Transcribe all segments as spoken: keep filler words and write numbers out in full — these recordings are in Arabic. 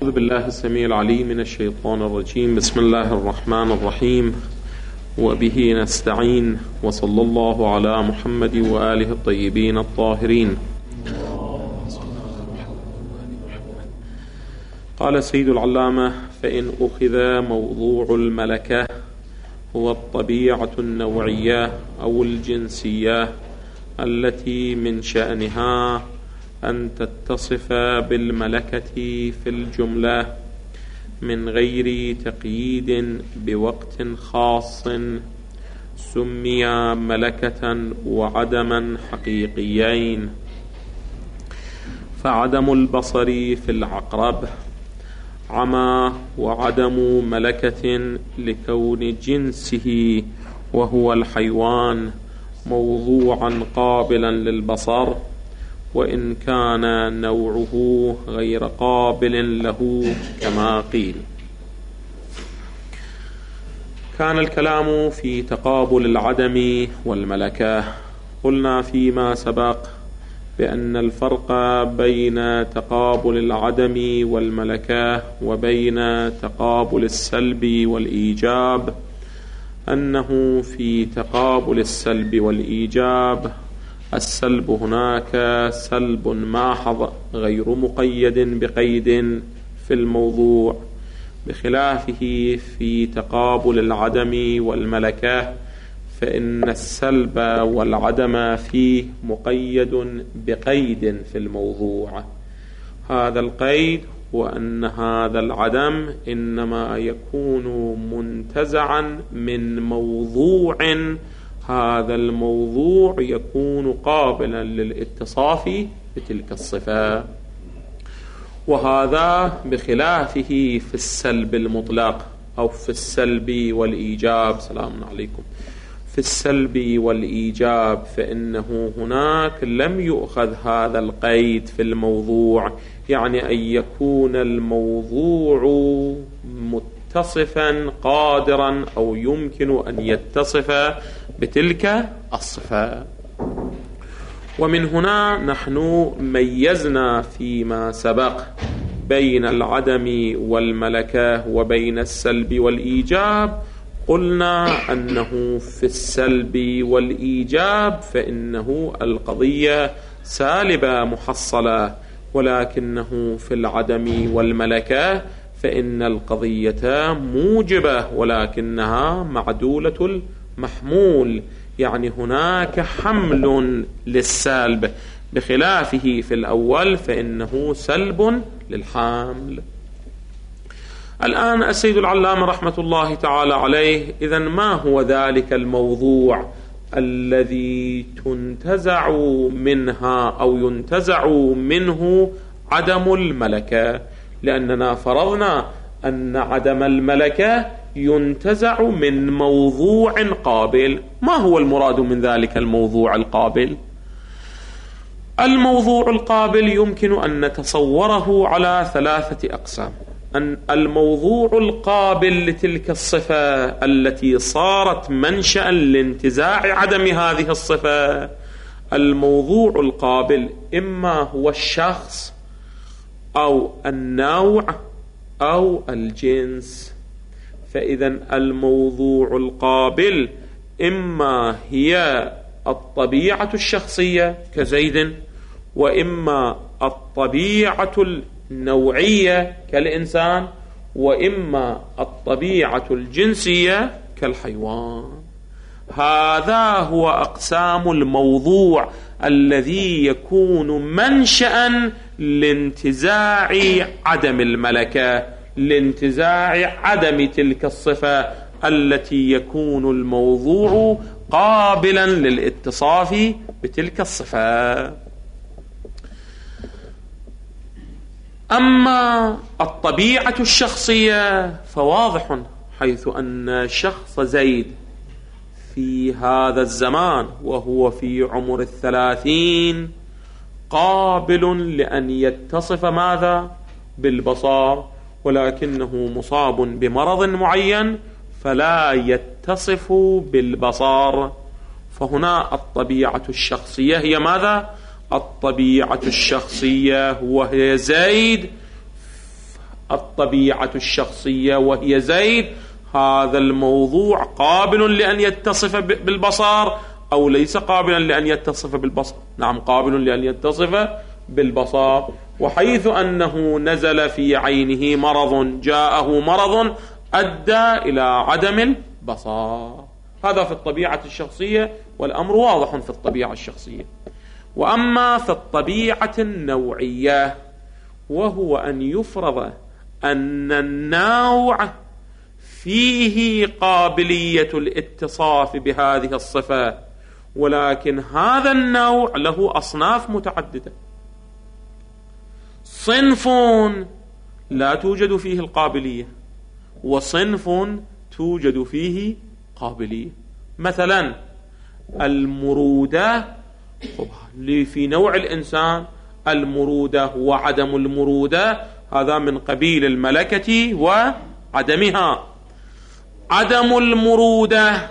أعوذ بالله السميع العليم من الشيطان الرجيم. بسم الله الرحمن الرحيم، وبه نستعين، وصلى الله على محمد وآله الطيبين الطاهرين. قال سيد العلامة: فإن أخذ موضوع الملكة هو الطبيعة النوعية أو الجنسية التي من شأنها أن تتصف بالملكة في الجملة من غير تقييد بوقت خاص، سمي ملكة وعدما حقيقيين. فعدم البصر في العقرب عمى، وعدم ملكة لكون جنسه وهو الحيوان موضوعا قابلا للبصر، وإن كان نوعه غير قابل له كما قيل. كان الكلام في تقابل العدم والملكة. قلنا فيما سبق بأن الفرق بين تقابل العدم والملكة وبين تقابل السلب والإيجاب أنه في تقابل السلب والإيجاب السلب هناك سلب ماحظ غير مقيد بقيد في الموضوع، بخلافه في تقابل العدم والملكة فإن السلب والعدم فيه مقيد بقيد في الموضوع. هذا القيد هو أن هذا العدم إنما يكون منتزعا من موضوع، هذا الموضوع يكون قابلا للاتصاف بتلك الصفة، وهذا بخلافه في السلب المطلق أو في السلب والإيجاب. سلام عليكم. في السلب والإيجاب فإنه هناك لم يؤخذ هذا القيد في الموضوع، يعني أن يكون الموضوع متصفا قادرا أو يمكن أن يتصف بتلك الصفة. ومن هنا نحن ميزنا فيما سبق بين العدم والملكة وبين السلب والإيجاب. قلنا أنه في السلب والإيجاب فإنه القضية سالبة محصلة، ولكنه في العدم والملكة فإن القضية موجبة ولكنها معدولة المحمول، يعني هناك حمل للسلب، بخلافه في الأول فإنه سلب للحامل. الآن السيد العلامة رحمة الله تعالى عليه: إذن ما هو ذلك الموضوع الذي تنتزع منها أو ينتزع منه عدم الملكة؟ لأننا فرضنا أن عدم الملكة ينتزع من موضوع قابل. ما هو المراد من ذلك الموضوع القابل؟ الموضوع القابل يمكن أن نتصوره على ثلاثة أقسام. أن الموضوع القابل لتلك الصفة التي صارت منشأ لانتزاع عدم هذه الصفة، الموضوع القابل إما هو الشخص أو النوع أو الجنس. فإذا الموضوع القابل إما هي الطبيعة الشخصية كزيد، وإما الطبيعة النوعية كالإنسان، وإما الطبيعة الجنسية كالحيوان. هذا هو أقسام الموضوع الذي يكون منشأ لانتزاع عدم الملكة، لانتزاع عدم تلك الصفة التي يكون الموضوع قابلا للاتصاف بتلك الصفة. أما الطبيعة الشخصية فواضح، حيث أن شخص زيد في هذا الزمان وهو في عمر الثلاثين قابل لأن يتصف ماذا؟ بالبصر، ولكنه مصاب بمرض معين فلا يتصف بالبصر. فهنا الطبيعة الشخصية هي ماذا؟ الطبيعة الشخصية وهي زيد الطبيعة الشخصية وهي زيد، هذا الموضوع قابل لأن يتصف بالبصر أو ليس قابلا لأن يتصف بالبصر؟ نعم، قابل لأن يتصف بالبصر. وحيث أنه نزل في عينه مرض، جاءه مرض أدى إلى عدم البصر. هذا في الطبيعة الشخصية، والأمر واضح في الطبيعة الشخصية. وأما في الطبيعة النوعية، وهو أن يفرض أن النوع فيه قابلية الاتصاف بهذه الصفة، ولكن هذا النوع له أصناف متعددة. صنف لا توجد فيه القابلية، وصنف توجد فيه قابلية. مثلا المرودة، في نوع الإنسان المرودة وعدم المرودة، هذا من قبيل الملكة وعدمها. عدم المرودة،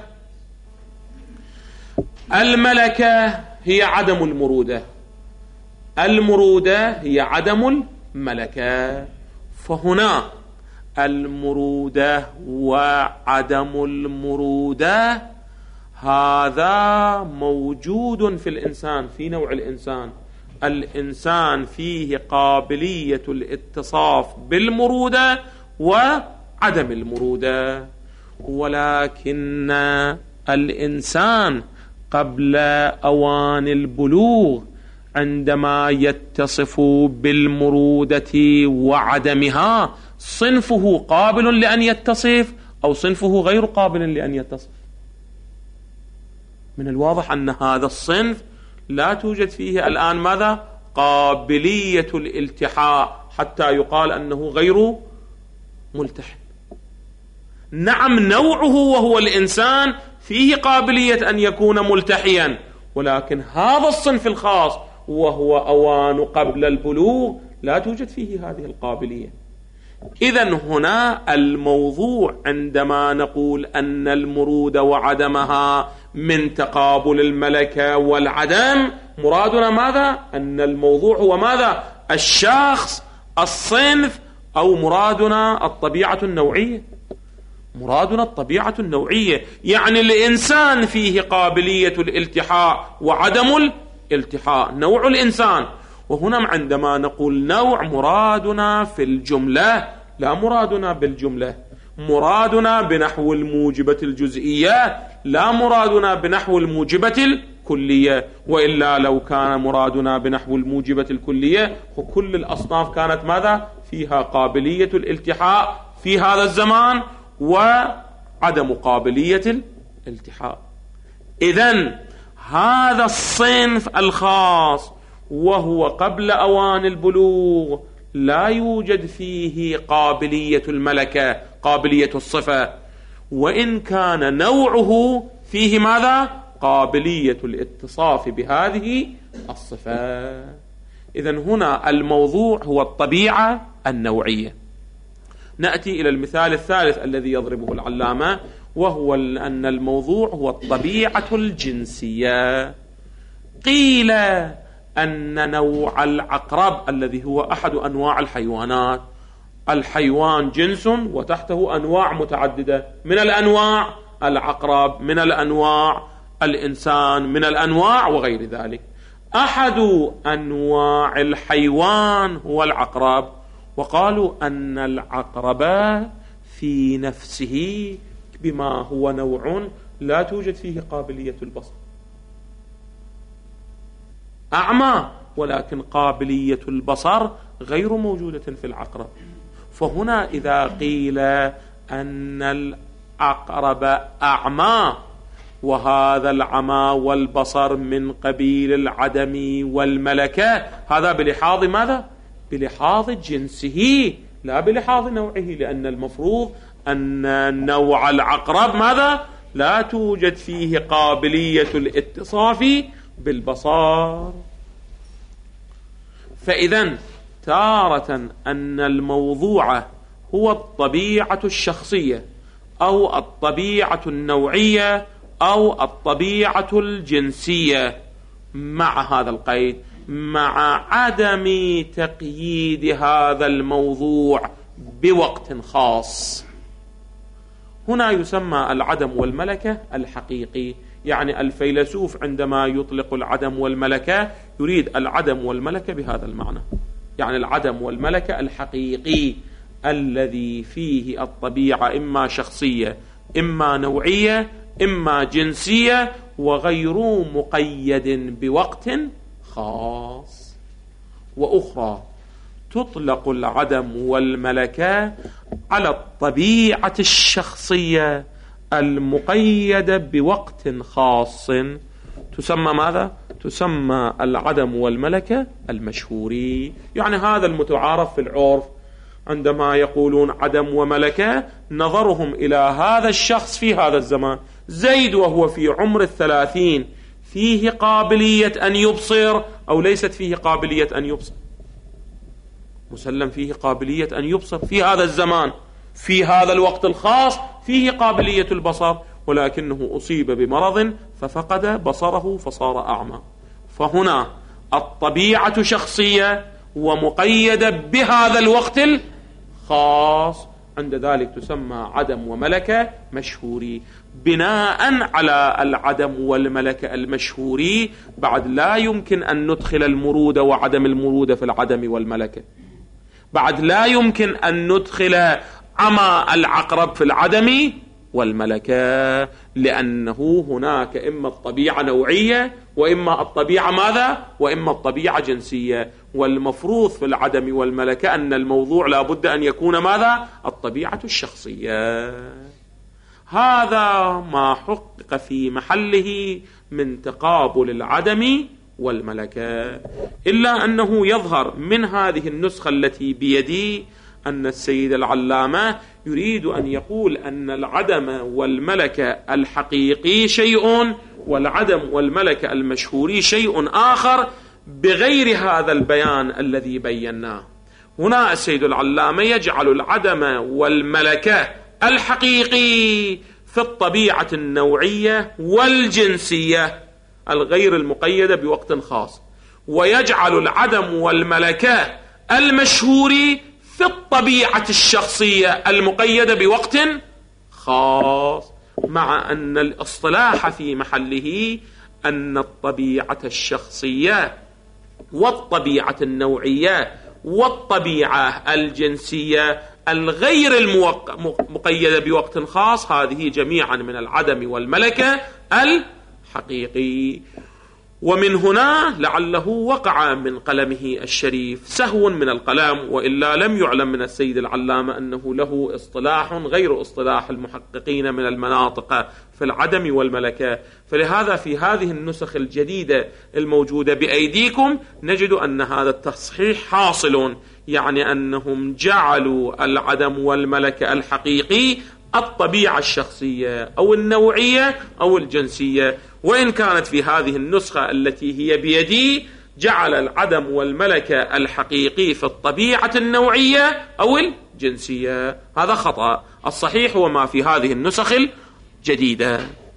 الملكة هي عدم المرودة، المرودة هي عدم الملكة. فهنا المرودة وعدم المرودة هذا موجود في الإنسان، في نوع الإنسان. الإنسان فيه قابلية الاتصاف بالمرودة وعدم المرودة، ولكن الإنسان قبل أوان البلوغ عندما يتصف بالمرودة وعدمها، صنفه قابل لأن يتصف أو صنفه غير قابل لأن يتصف. من الواضح أن هذا الصنف لا توجد فيه الآن ماذا؟ قابلية الالتحاء حتى يقال أنه غير ملتحي. نعم، نوعه وهو الإنسان فيه قابلية أن يكون ملتحيا، ولكن هذا الصنف الخاص وهو أوان قبل البلوغ لا توجد فيه هذه القابلية. إذن هنا الموضوع عندما نقول أن المرود وعدمها من تقابل الملكة والعدم، مرادنا ماذا؟ أن الموضوع هو ماذا؟ الشخص، الصنف، أو مرادنا الطبيعة النوعية؟ مرادنا الطبيعة النوعية، يعني الإنسان فيه قابلية الالتحاء وعدم الالتحاء، نوع الإنسان. وهنا عندما نقول نوع، مرادنا في الجملة، لا مرادنا بالجملة، مرادنا بنحو الموجبة الجزئية، لا مرادنا بنحو الموجبة الكلية. وإلا لو كان مرادنا بنحو الموجبة الكلية، وكل الأصناف كانت ماذا؟ فيها قابلية الالتحاء في هذا الزمان وعدم قابلية الالتحاء. إذن هذا الصنف الخاص وهو قبل أوان البلوغ لا يوجد فيه قابلية الملكة، قابلية الصفة، وإن كان نوعه فيه ماذا؟ قابلية الاتصاف بهذه الصفة. إذن هنا الموضوع هو الطبيعة النوعية. نأتي إلى المثال الثالث الذي يضربه العلامة، وهو أن الموضوع هو الطبيعة الجنسية. قيل أن نوع العقرب الذي هو أحد أنواع الحيوانات، الحيوان جنس وتحته أنواع متعددة، من الأنواع العقرب، من الأنواع الإنسان، من الأنواع وغير ذلك. أحد أنواع الحيوان هو العقرب، وقالوا أن العقرب في نفسه بما هو نوع لا توجد فيه قابلية البصر، أعمى، ولكن قابلية البصر غير موجودة في العقرب. فهنا إذا قيل أن العقرب أعمى، وهذا العمى والبصر من قبيل العدم والملكة، هذا بلحاظ ماذا؟ بلحاظ جنسه لا بلحاظ نوعه، لأن المفروض أن نوع العقرب ماذا؟ لا توجد فيه قابلية الاتصاف بالبصر. فإذن تارة أن الموضوع هو الطبيعة الشخصية أو الطبيعة النوعية أو الطبيعة الجنسية، مع هذا القيد، مع عدم تقييد هذا الموضوع بوقت خاص. هنا يسمى العدم والملكة الحقيقي. يعني الفيلسوف عندما يطلق العدم والملكة يريد العدم والملكة بهذا المعنى، يعني العدم والملكة الحقيقي الذي فيه الطبيعة إما شخصية إما نوعية إما جنسية وغير مقيد بوقت خاص. وأخرى تطلق العدم والملكة على الطبيعة الشخصية المقيدة بوقت خاص، تسمى ماذا؟ تسمى العدم والملكة المشهوري. يعني هذا المتعارف في العرف عندما يقولون عدم وملكة، نظرهم إلى هذا الشخص في هذا الزمان. زيد وهو في عمر الثلاثين فيه قابلية أن يبصر أو ليست فيه قابلية أن يبصر؟ مسلم فيه قابلية أن يبصر في هذا الزمان، في هذا الوقت الخاص فيه قابلية البصر، ولكنه أصيب بمرض ففقد بصره فصار أعمى. فهنا الطبيعة شخصية ومقيدة بهذا الوقت الخاص، عند ذلك تسمى عدم وملكة مشهوري. بناء على العدم والملكة المشهوري بعد لا يمكن أن ندخل المرود وعدم المرود في العدم والملكة، بعد لا يمكن أن ندخل عمى العقرب في العدم والملكة، لأنه هناك إما الطبيعة نوعية وإما الطبيعة ماذا؟ وإما الطبيعة جنسية. والمفروض في العدم والملكة أن الموضوع لا بد أن يكون ماذا؟ الطبيعة الشخصية. هذا ما حقق في محله من تقابل العدم والملكة. إلا أنه يظهر من هذه النسخة التي بيدي أن السيد العلامة يريد أن يقول أن العدم والملكة الحقيقي شيء والعدم والملكة المشهوري شيء آخر بغير هذا البيان الذي بيناه. هنا السيد العلامة يجعل العدم والملكة الحقيقي في الطبيعة النوعية والجنسية الغير المقيدة بوقت خاص، ويجعل العدم والملكة المشهوري في الطبيعة الشخصية المقيدة بوقت خاص، مع أن الاصطلاح في محله أن الطبيعة الشخصية والطبيعة النوعية والطبيعة الجنسية الغير المقيدة بوقت خاص هذه جميعا من العدم والملكة الحقيقي. ومن هنا لعله وقع من قلمه الشريف سهو من القلم، وإلا لم يعلم من السيد العلامة أنه له اصطلاح غير اصطلاح المحققين من المناطق في العدم والملكة. فلهذا في هذه النسخ الجديدة الموجودة بأيديكم نجد أن هذا التصحيح حاصل، يعني أنهم جعلوا العدم والملكة الحقيقي الطبيعة الشخصية أو النوعية أو الجنسية. وإن كانت في هذه النسخة التي هي بيدي جعل العدم والملكة الحقيقي في الطبيعة النوعية أو الجنسية، هذا خطأ. الصحيح هو ما في هذه النسخ الجديدة.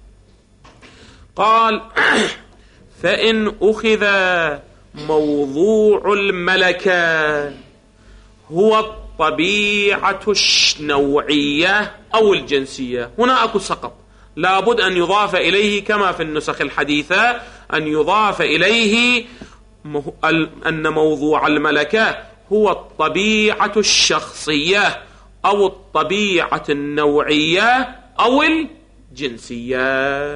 قال فإن أخذ موضوع الملكة هو الطبيعة النوعية أو الجنسية، هنا أكو سقط، لابد أن يضاف إليه كما في النسخ الحديثة أن يضاف إليه أن موضوع الملكة هو الطبيعة الشخصية أو الطبيعة النوعية أو الجنسية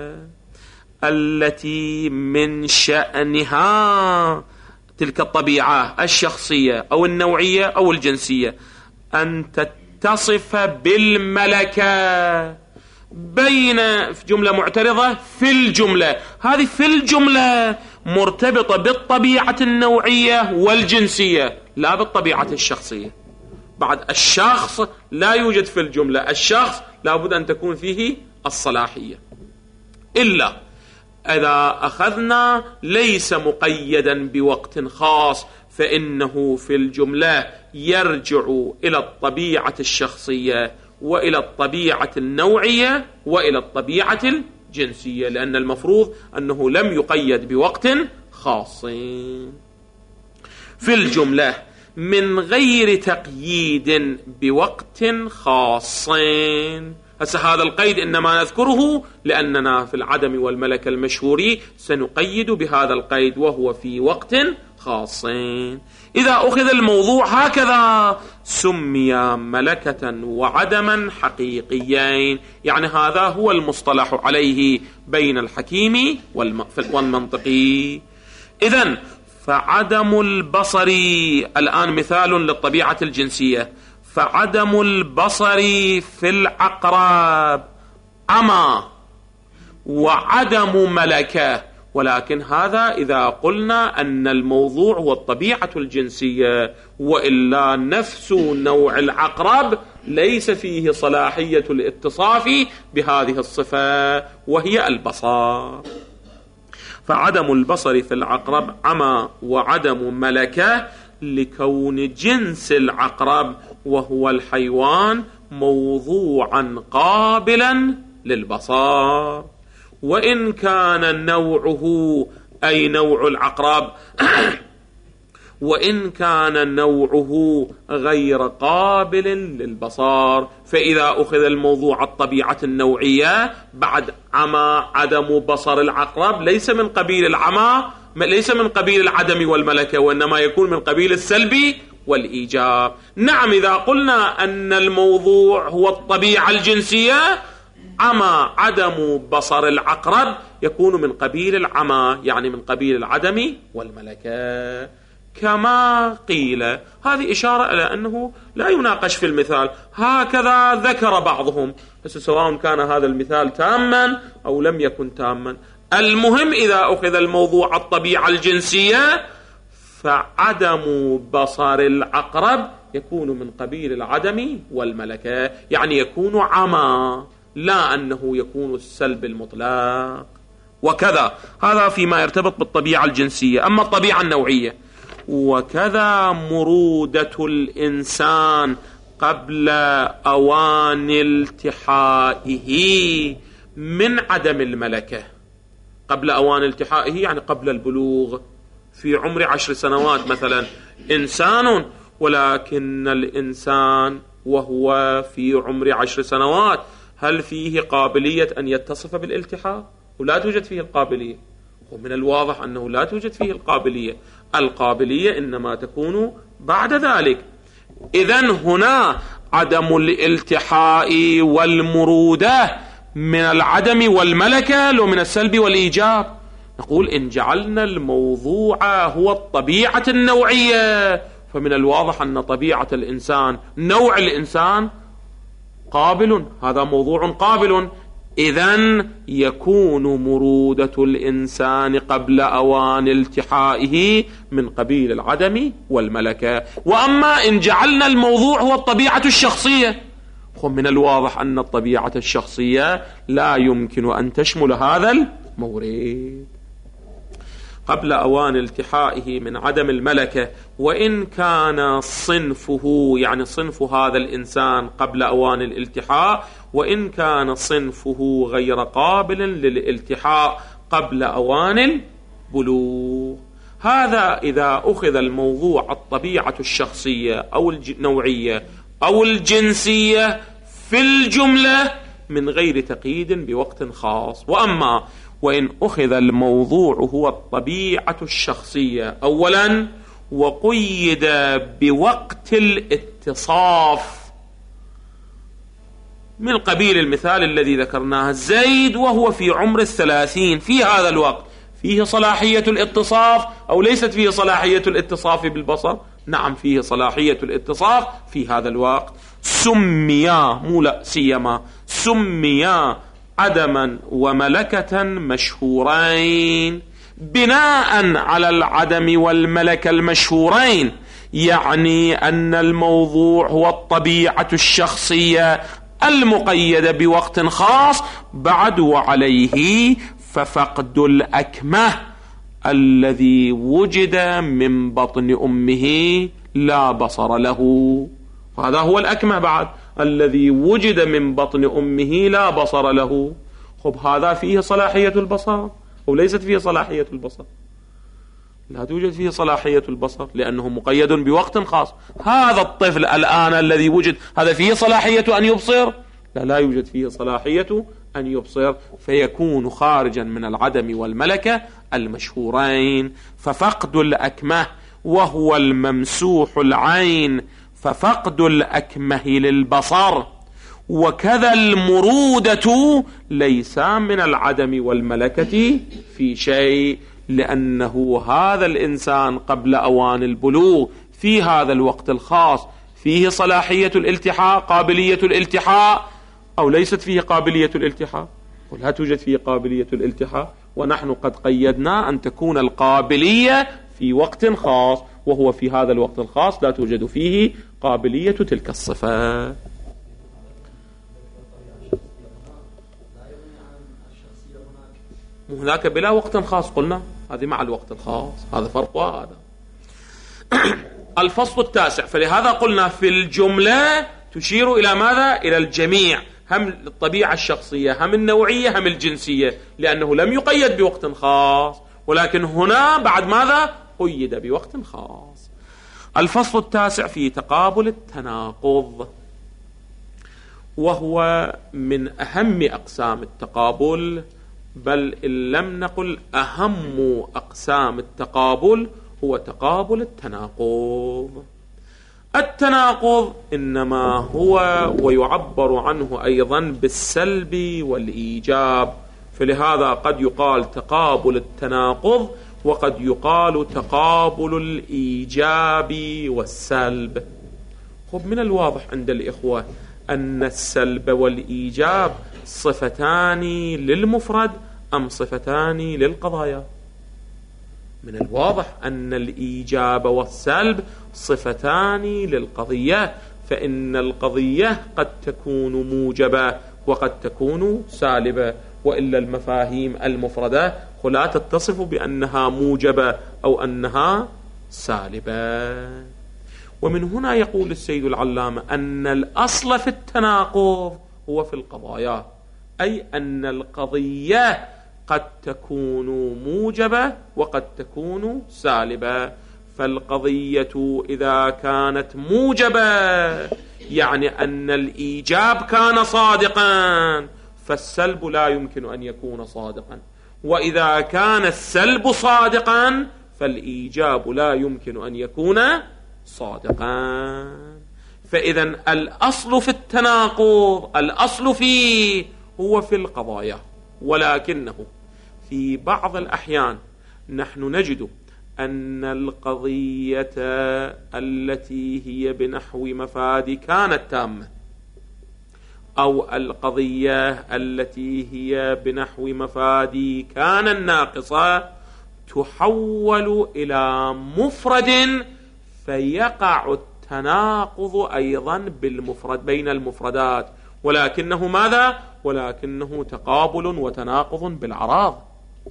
التي من شأنها تلك الطبيعة الشخصية أو النوعية أو الجنسية أن تتصف بالملكة بين في جملة معترضة في الجملة، هذه في الجملة مرتبطة بالطبيعة النوعية والجنسية لا بالطبيعة الشخصية. بعد الشخص لا يوجد في الجملة، الشخص لابد أن تكون فيه الصلاحية، إلا إذا أخذنا ليس مقيدا بوقت خاص فإنه في الجملة يرجع إلى الطبيعة الشخصية وإلى الطبيعة النوعية وإلى الطبيعة الجنسية، لأن المفروض أنه لم يقيد بوقت خاص. في الجملة من غير تقييد بوقت خاص. هسه هذا القيد إنما نذكره لأننا في العدم والملكة المشهوري سنقيد بهذا القيد وهو في وقت خاص. إذا أخذ الموضوع هكذا سمي ملكة وعدما حقيقيين، يعني هذا هو المصطلح عليه بين الحكيم والمنطقي. إذن فعدم البصر، الآن مثال للطبيعة الجنسية، فعدم البصر في العقرب عمى وعدم ملكة، ولكن هذا إذا قلنا أن الموضوع هو الطبيعة الجنسية، وإلا نفس نوع العقرب ليس فيه صلاحية الاتصاف بهذه الصفة وهي البصر. فعدم البصر في العقرب عمى وعدم ملكة لكون جنس العقرب وهو الحيوان موضوعا قابلا للبصر، وإن كان نوعه أي نوع العقرب وإن كان نوعه غير قابل للبصر. فإذا أخذ الموضوع الطبيعة النوعية بعد عمى عدم بصر العقرب ليس من قبيل العمى، ليس من قبيل العدم والملكة، وإنما يكون من قبيل السلب والإيجاب. نعم إذا قلنا أن الموضوع هو الطبيعة الجنسية عمى عدم بصر العقرب يكون من قبيل العمى، يعني من قبيل العدم والملكة. كما قيل، هذه إشارة إلى أنه لا يناقش في المثال، هكذا ذكر بعضهم، بس سواء كان هذا المثال تاما أو لم يكن تاما، المهم إذا أخذ الموضوع الطبيعة الجنسية فعدم بصر العقرب يكون من قبيل العدم والملكة، يعني يكون عمى، لا أنه يكون السلب المطلق. وكذا هذا فيما يرتبط بالطبيعة الجنسية. أما الطبيعة النوعية، وكذا مرودة الإنسان قبل أوان التحائه من عدم الملكة. قبل أوان التحائه يعني قبل البلوغ، في عمر عشر سنوات مثلا إنسان، ولكن الإنسان وهو في عمر عشر سنوات هل فيه قابلية أن يتصف بالالتحاء؟ ولا توجد فيه القابلية، ومن الواضح أنه لا توجد فيه القابلية، القابلية إنما تكون بعد ذلك. إذن هنا عدم الالتحاء والمرودة من العدم والملكة لو من السلب والإيجاب. نقول إن جعلنا الموضوع هو الطبيعة النوعية فمن الواضح أن طبيعة الإنسان نوع الإنسان قابل، هذا موضوع قابل، إذن يكون مرودة الإنسان قبل أوان التحائه من قبيل العدم والملكة. وأما إن جعلنا الموضوع هو الطبيعة الشخصية من الواضح أن الطبيعة الشخصية لا يمكن أن تشمل هذا المورد. قبل أوان التحائه من عدم الملكة، وإن كان صنفه يعني صنف هذا الإنسان قبل أوان الالتحاء، وإن كان صنفه غير قابل للالتحاء قبل أوان البلوغ. هذا إذا أخذ الموضوع الطبيعة الشخصية أو النوعية أو الجنسية في الجملة من غير تقييد بوقت خاص. وأما وإن أخذ الموضوع هو الطبيعة الشخصية أولا وقيد بوقت الاتصاف من قبيل المثال الذي ذكرناه، زيد وهو في عمر الثلاثين، في هذا الوقت فيه صلاحية الاتصاف أو ليست فيه صلاحية الاتصاف بالبصر؟ نعم فيه صلاحية الاتصاف في هذا الوقت. سميا مو لا سيما سميا عدما وملكة مشهورين بناء على العدم والملكة المشهورين، يعني أن الموضوع هو الطبيعة الشخصية المقيدة بوقت خاص. بعد وعليه ففقد الأكمة الذي وجد من بطن أمه لا بصر له، هذا هو الأكمة بعد الذي وجد من بطن أمه لا بصر له. خب هذا فيه صلاحية البصر أو ليست فيه صلاحية البصر؟ لا توجد فيه صلاحية البصر لأنه مقيد بوقت خاص. هذا الطفل الآن الذي وجد هذا فيه صلاحية أن يبصر؟ لا لا يوجد فيه صلاحية أن يبصر، فيكون خارجا من العدم والملكة المشهورين. ففقد الأكمه وهو الممسوح العين، ففقد الأكمه للبصر وكذا المرودة ليس من العدم والملكة في شيء، لأنه هذا الإنسان قبل أوان البلوغ في هذا الوقت الخاص فيه صلاحية الالتحاء، قابلية الالتحاء، أو ليست فيه قابلية الالتحاء؟ ولا توجد فيه قابلية الالتحاء، ونحن قد قيدنا أن تكون القابلية في وقت خاص، وهو في هذا الوقت الخاص لا توجد فيه قابلية تلك الصفة. هناك بلا وقت خاص قلنا، هذه مع الوقت الخاص، هذا فرق وهذا. الفصل التاسع، فلهذا قلنا في الجملة تشير إلى ماذا؟ إلى الجميع، هم الطبيعة الشخصية هم النوعية هم الجنسية، لأنه لم يقيد بوقت خاص، ولكن هنا بعد ماذا؟ قيد بوقت خاص. الفصل التاسع في تقابل التناقض، وهو من أهم أقسام التقابل، بل إن لم نقل أهم أقسام التقابل هو تقابل التناقض. التناقض إنما هو ويعبر عنه أيضا بالسلب والإيجاب، فلهذا قد يقال تقابل التناقض وقد يقال تقابل الإيجاب والسلب. خب من الواضح عند الإخوة أن السلب والإيجاب صفتان للمفرد أم صفتان للقضايا؟ من الواضح أن الإيجاب والسلب صفتان للقضية، فإن القضية قد تكون موجبة وقد تكون سالبة، وإلا المفاهيم المفردة لا تتصف بأنها موجبة أو أنها سالبة. ومن هنا يقول السيد العلامة أن الأصل في التناقض هو في القضايا، أي أن القضية قد تكون موجبة وقد تكون سالبة. فالقضية إذا كانت موجبة يعني أن الإيجاب كان صادقا، فالسلب لا يمكن أن يكون صادقا، وإذا كان السلب صادقا فالإيجاب لا يمكن أن يكون صادقا. فإذا الأصل في التناقض الأصل فيه هو في القضايا، ولكنه في بعض الأحيان نحن نجد أن القضية التي هي بنحو مفاد كانت تامة، أو القضية التي هي بنحو مفاد كان ناقصة تحول إلى مفرد، فيقع التناقض أيضا بالمفرد بين المفردات، ولكنه ماذا؟ ولكنه تقابل وتناقض بالأعراض.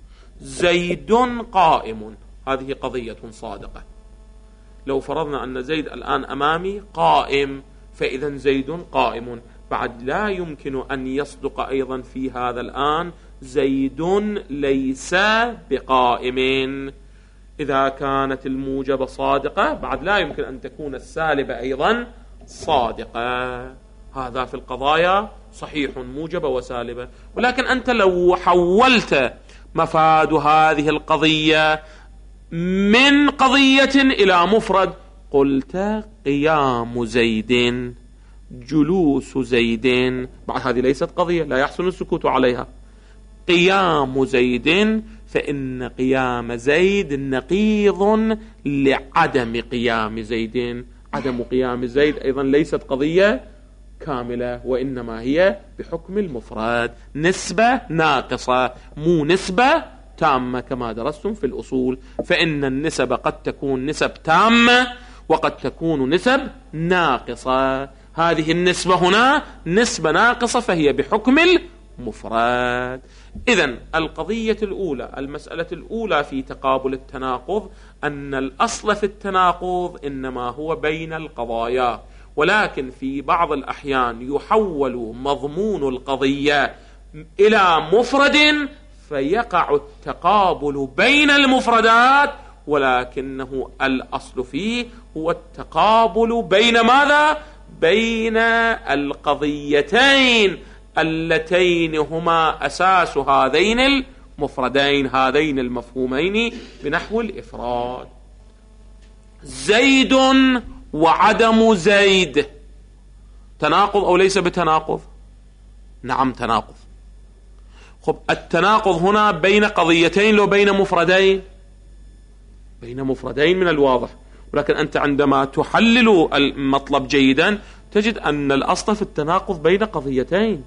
زيد قائم، هذه قضية صادقة. لو فرضنا أن زيد الآن أمامي قائم، فإذا زيد قائم، بعد لا يمكن أن يصدق أيضا في هذا الآن زيد ليس بقائم. إذا كانت الموجبة صادقة بعد لا يمكن أن تكون السالبة أيضا صادقة. هذا في القضايا صحيح موجبة وسالبة، ولكن أنت لو حولت مفاد هذه القضية من قضية إلى مفرد، قلت قيام زيد، جلوس زيد، بعد هذه ليست قضية لا يحسن السكوت عليها. قيام زيد، فإن قيام زيد نقيض لعدم قيام زيد. عدم قيام زيد أيضا ليست قضية كاملة، وإنما هي بحكم المفرد، نسبة ناقصة مو نسبة تامة كما درستم في الأصول، فإن النسب قد تكون نسب تامة وقد تكون نسب ناقصة. هذه النسبة هنا نسبة ناقصة فهي بحكم المفرد. إذن القضية الأولى، المسألة الأولى في تقابل التناقض، أن الأصل في التناقض إنما هو بين القضايا، ولكن في بعض الأحيان يحول مضمون القضية إلى مفرد، فيقع التقابل بين المفردات ولكنه الأصل فيه هو التقابل بين ماذا؟ بين القضيتين اللتين هما أساس هذين المفردين، هذين المفهومين بنحو الإفراد. زيد وعدم زيد تناقض أو ليس بتناقض؟ نعم تناقض. خب التناقض هنا بين قضيتين لو بين مفردين؟ بين مفردين من الواضح، ولكن أنت عندما تحلل المطلب جيدا تجد أن الأصل في التناقض بين قضيتين،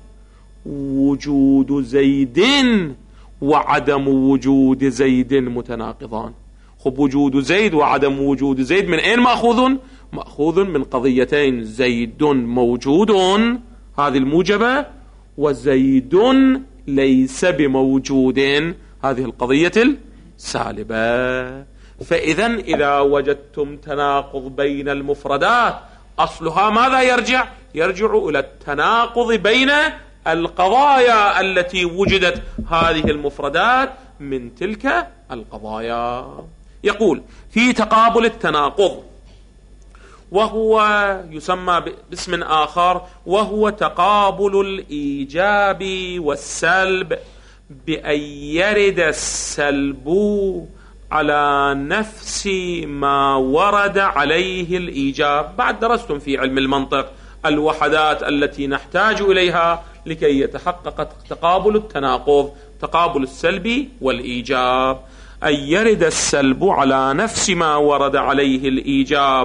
وجود زيد وعدم وجود زيد متناقضان. خب وجود زيد وعدم وجود زيد من أين مأخوذ؟ مأخوذ من قضيتين، زيد موجود هذه الموجبة، وزيد ليس بموجود هذه القضية السالبة. فإذا إذا وجدتم تناقض بين المفردات أصلها ماذا يرجع؟ يرجع إلى التناقض بين القضايا التي وجدت هذه المفردات من تلك القضايا. يقول في تقابل التناقض، وهو يسمى باسم آخر، وهو تقابل الإيجاب والسلب، بأن يرد السلب على نفس ما ورد عليه الإيجاب. بعد درستم في علم المنطق الوحدات التي نحتاج إليها لكي يتحقق تقابل التناقض، تقابل السلب والإيجاب. أن يرد السلب على نفس ما ورد عليه الإيجاب،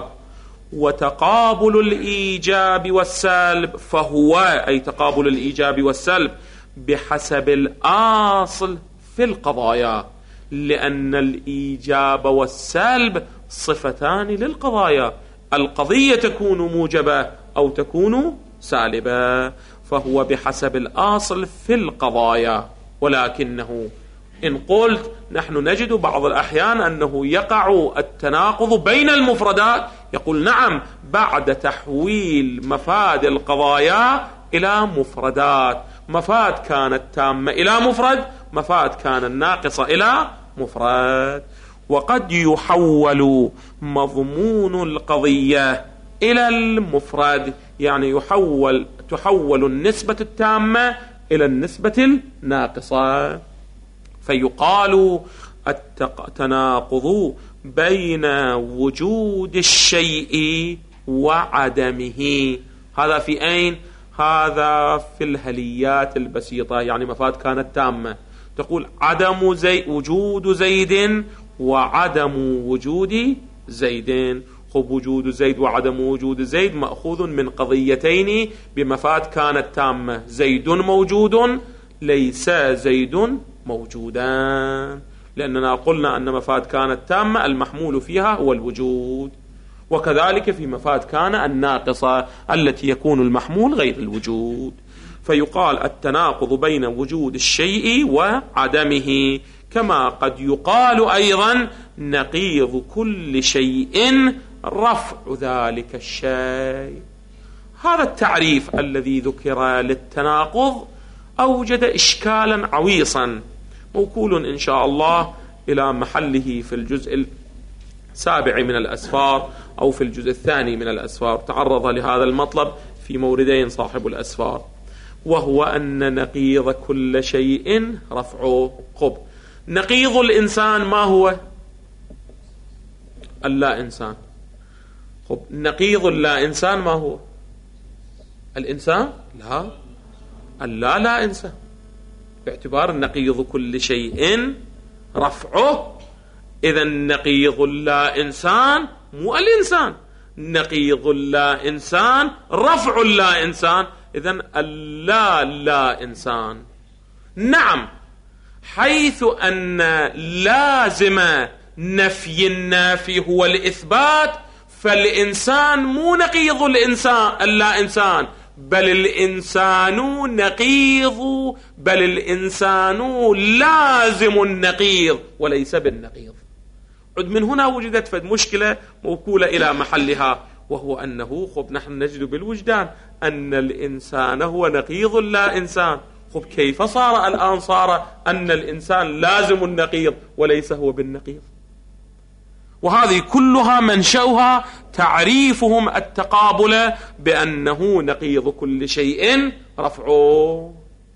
وتقابل الإيجاب والسلب فهو أي تقابل الإيجاب والسلب بحسب الأصل في القضايا، لأن الإيجاب والسلب صفتان للقضايا، القضية تكون موجبة أو تكون سالبة، فهو بحسب الأصل في القضايا. ولكنه إن قلت نحن نجد بعض الأحيان أنه يقع التناقض بين المفردات، يقول نعم بعد تحويل مفاد القضايا إلى مفردات، مفاد كانت تامة إلى مفرد، مفاد كان ناقصة إلى مفرد. وقد يحول مضمون القضية إلى المفرد، يعني يحول تحول النسبة التامة إلى النسبة الناقصة، فيقال التناقض بين وجود الشيء وعدمه. هذا في أين؟ هذا في الهليات البسيطة، يعني مفاد كانت تامة، تقول عدم زي وجود زيد وعدم وجود زيد. خب وجود زيد وعدم وجود زيد مأخوذ من قضيتين بمفاد كانت تامة، زيد موجود ليس زيد موجودا، لأننا قلنا أن مفاد كانت تامة المحمول فيها هو الوجود، وكذلك في مفاد كان الناقصة التي يكون المحمول غير الوجود. فيقال التناقض بين وجود الشيء وعدمه، كما قد يقال أيضا نقيض كل شيء رفع ذلك الشيء. هذا التعريف الذي ذكر للتناقض أوجد إشكالا عويصا، موكول إن شاء الله إلى محله في الجزء السابع من الأسفار أو في الجزء الثاني من الأسفار. تعرض لهذا المطلب في موردين صاحب الأسفار، وهو أن نقيض كل شيء رفعه. خب نقيض الإنسان ما هو؟ اللا إنسان. خب نقيض اللا إنسان ما هو؟ الإنسان؟ لا، اللا لا إنسان، باعتبار نقيض كل شيء رفعه، إذا نقيض اللا إنسان مو الإنسان، نقيض اللا إنسان رفع اللا إنسان، إذا اللا لا إنسان. نعم، حيث أن لازم نفي النافي هو الإثبات، فالإنسان مو نقيض الإنسان اللا إنسان، بل الإنسان نقيض، بل الإنسان لازم النقيض وليس بالنقيض. عد من هنا وجدت فد مشكلة موكولة إلى محلها، وهو أنه خب نحن نجد بالوجدان أن الإنسان هو نقيض لا إنسان. خب كيف صار الآن صار أن الإنسان لازم النقيض وليس هو بالنقيض؟ وهذه كلها منشأها تعريفهم التقابل بأنه نقيض كل شيء رفعه.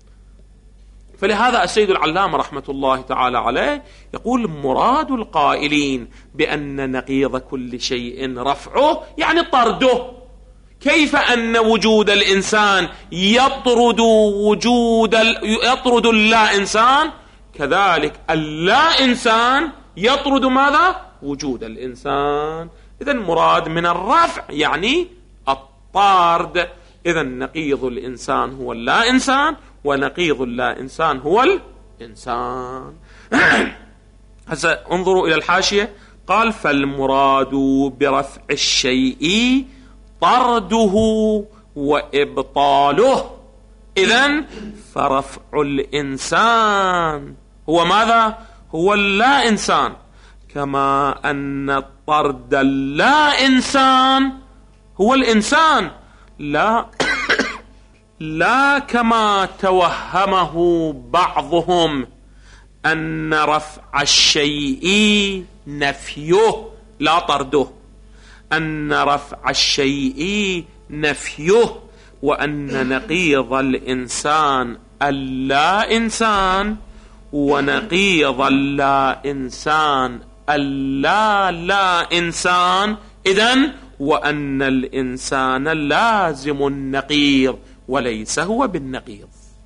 فلهذا السيد العلامة رحمة الله تعالى عليه يقول مراد القائلين بأن نقيض كل شيء رفعه يعني طرده. كيف أن وجود الإنسان يطرد وجود يطرد اللا إنسان، كذلك اللا إنسان يطرد ماذا؟ وجود الإنسان. إذن مراد من الرفع يعني الطارد. إذن نقيض الإنسان هو اللا إنسان، ونقيض اللا إنسان هو الإنسان. هسه انظروا إلى الحاشية، قال فالمراد برفع الشيء طرده وإبطاله. إذن فرفع الإنسان هو ماذا؟ هو اللا إنسان، كما أن طرد اللا إنسان هو الإنسان، لا لا كما توهمه بعضهم أن رفع الشيء نفيه لا طرده، أن رفع الشيء نفيه، وأن نقيض الإنسان اللا إنسان، ونقيض اللا إنسان اللا لا إنسان. إذن وأن الإنسان لازم النقيض وليس هو بالنقيض.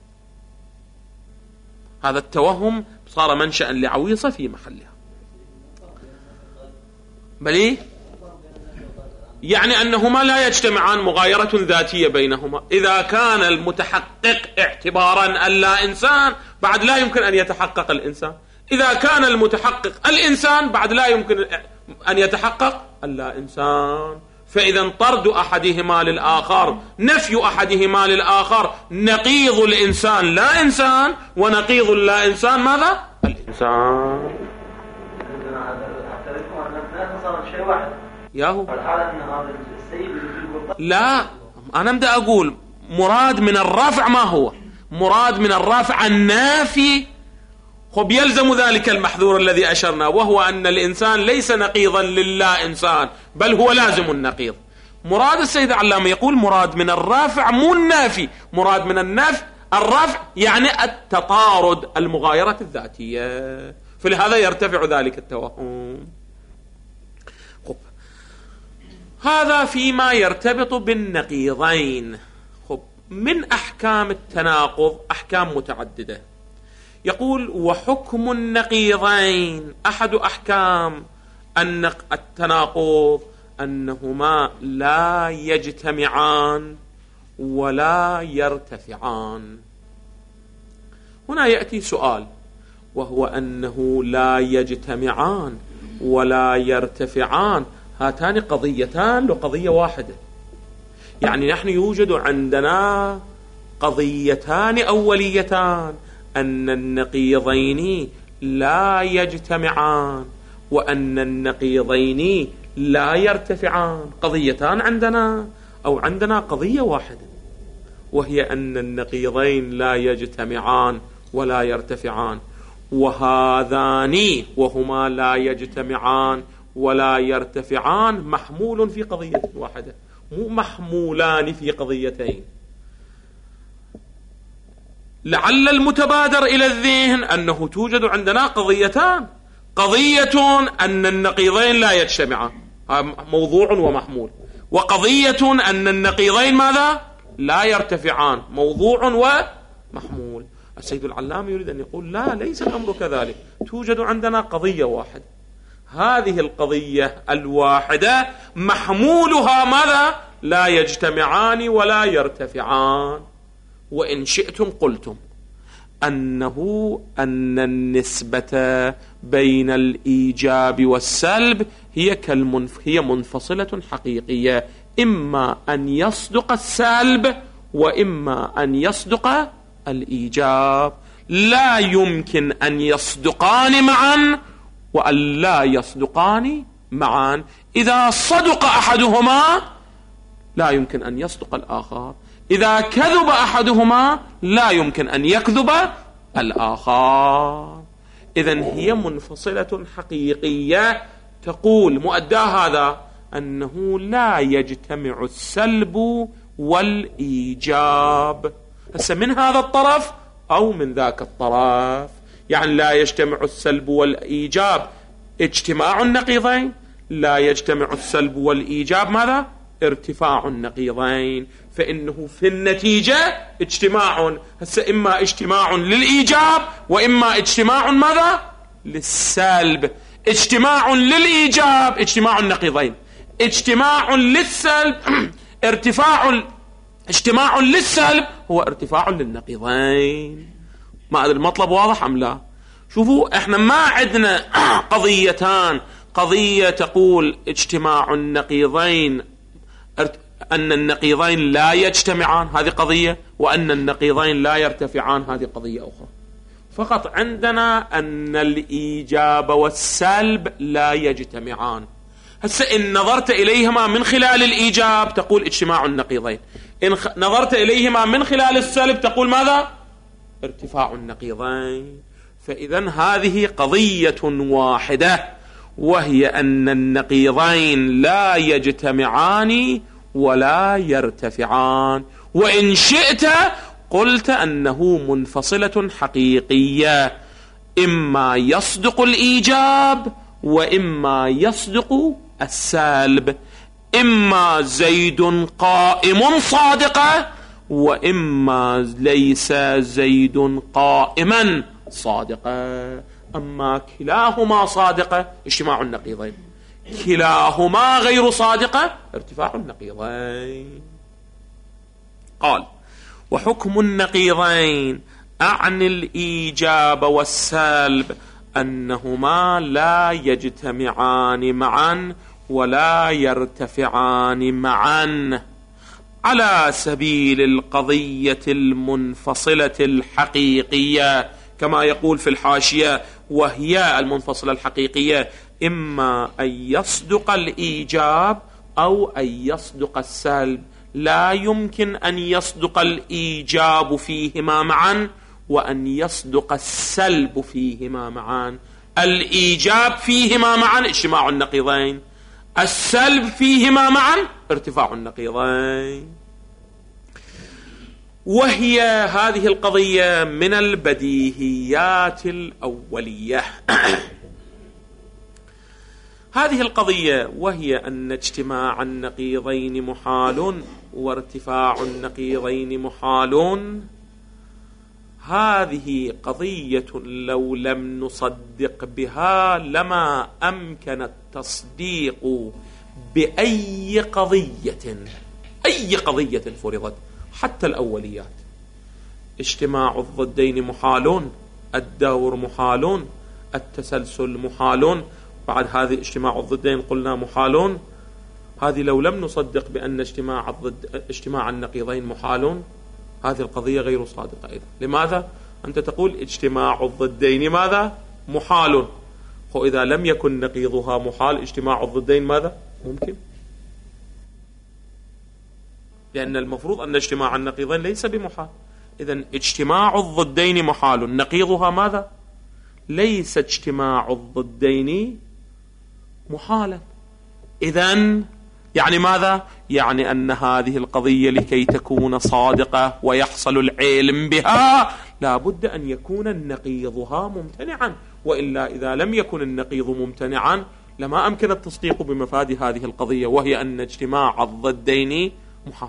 هذا التوهم صار منشأ لعويصة في محلها. بل يعني أنهما لا يجتمعان، مغايرة ذاتية بينهما. إذا كان المتحقق اعتبارا اللا إنسان بعد لا يمكن أن يتحقق الإنسان، إذا كان المتحقق الإنسان بعد لا يمكن أن يتحقق اللا إنسان. فإذا طرد أحدهما للآخر، نفي أحدهما للآخر، نقيض الإنسان لا إنسان، ونقيض اللا إنسان ماذا؟ الإنسان. ياهو لا، أنا بدي أقول مراد من الرفع ما هو؟ مراد من الرفع النافي. خب يلزم ذلك المحذور الذي أشرنا، وهو أن الإنسان ليس نقيضا للا إنسان، بل هو لازم النقيض. مراد السيد علامة يقول مراد من الرافع مو النافي، مراد من النفي الرفع يعني التطارد، المغايرة الذاتية، فلهذا يرتفع ذلك التوهم. خب هذا فيما يرتبط بالنقيضين. خب من أحكام التناقض أحكام متعددة. يقول وحكم النقيضين، أحد أحكام التناقض أنهما لا يجتمعان ولا يرتفعان. هنا يأتي سؤال، وهو أنه لا يجتمعان ولا يرتفعان، هاتان قضيتان لقضية واحدة. يعني نحن يوجد عندنا قضيتان أوليتان، أن النقيضين لا يجتمعان وأن النقيضين لا يرتفعان. قضيتان عندنا، أو عندنا قضية واحدة، وهي أن النقيضين لا يجتمعان ولا يرتفعان. وهذان وهما لا يجتمعان ولا يرتفعان محمول في قضية واحدة، مو محمولان في قضيتين. لعل المتبادر إلى الذهن أنه توجد عندنا قضيتان، قضية أن النقيضين لا يجتمعان، موضوع ومحمول، وقضية أن النقيضين ماذا؟ لا يرتفعان، موضوع ومحمول. السيد العلامة يريد أن يقول لا، ليس الأمر كذلك، توجد عندنا قضية واحدة، هذه القضية الواحدة محمولها ماذا؟ لا يجتمعان ولا يرتفعان. وإن شئتم قلتم أنه أن النسبة بين الإيجاب والسلب هي كالمنف... هي منفصلة حقيقية، إما أن يصدق السلب وإما أن يصدق الإيجاب، لا يمكن أن يصدقان معا وأن لا يصدقان معا. إذا صدق أحدهما لا يمكن أن يصدق الآخر، إذا كذب أحدهما لا يمكن أن يكذب الآخر. إذن هي منفصلة حقيقية تقول مؤداه هذا أنه لا يجتمع السلب والإيجاب، هسه من هذا الطرف أو من ذاك الطرف. يعني لا يجتمع السلب والإيجاب اجتماع النقيضين، لا يجتمع السلب والإيجاب ماذا؟ ارتفاع النقيضين، فإنه في النتيجة اجتماع، هسه إما اجتماع للإيجاب وإما اجتماع ماذا؟ للسلب. اجتماع للإيجاب اجتماع النقيضين، اجتماع للسلب ارتفاع، اجتماع للسلب هو ارتفاع للنقيضين. ما أدري المطلب واضح أم لا؟ شوفوا احنا ما عندنا قضيتان، قضية تقول اجتماع النقيضين أن النقيضين لا يجتمعان هذه قضية، وأن النقيضين لا يرتفعان هذه قضية أخرى. فقط عندنا أن الإيجاب والسلب لا يجتمعان. هسه إن نظرت إليهما من خلال الإيجاب تقول اجتماع النقيضين، إن نظرت إليهما من خلال السلب تقول ماذا؟ ارتفاع النقيضين. فإذن هذه قضية واحدة، وهي أن النقيضين لا يجتمعان ولا يرتفعان. وإن شئت قلت أنه منفصلة حقيقية، إما يصدق الإيجاب وإما يصدق السلب، إما زيد قائم صادقة وإما ليس زيد قائما صادقة. أما كلاهما صادقة اجتماع النقيضين، كلاهما غير صادقة ارتفاع النقيضين. قال: وحكم النقيضين أعني الإيجاب والسلب أنهما لا يجتمعان معا ولا يرتفعان معا، على سبيل القضية المنفصلة الحقيقية، كما يقول في الحاشية: وهي المنفصلة الحقيقية إما أن يصدق الإيجاب أو أن يصدق السلب. لا يمكن أن يصدق الإيجاب فيهما معا وأن يصدق السلب فيهما معا. الإيجاب فيهما معا اجتماع النقيضين، السلب فيهما معا ارتفاع النقيضين. وهي هذه القضية من البديهيات الأولية. هذه القضية وهي أن اجتماع النقيضين محال وارتفاع النقيضين محال، هذه قضية لو لم نصدق بها لما أمكن التصديق بأي قضية، أي قضية فرضت، حتى الأوليات. اجتماع الضدين محالون، الدور محالون، التسلسل محالون. بعد هذه اجتماع الضدين قلنا محالون، هذه لو لم نصدق بأن اجتماع الضد اجتماع النقيضين محالون، هذه القضية غير صادقة أيضا. لماذا؟ أنت تقول اجتماع الضدين ماذا؟ محال. وإذا لم يكن نقيضها محال اجتماع الضدين ماذا؟ ممكن، لأن المفروض أن اجتماع النقيضين ليس بمحال. إذن اجتماع الضدين محال، نقيضها ماذا؟ ليس اجتماع الضدين محالا. إذن يعني ماذا؟ يعني أن هذه القضية لكي تكون صادقة ويحصل العلم بها لا بد أن يكون نقيضها ممتنعا، وإلا إذا لم يكن النقيض ممتنعا لما أمكن التصديق بمفاد هذه القضية، وهي أن اجتماع الضدين محال،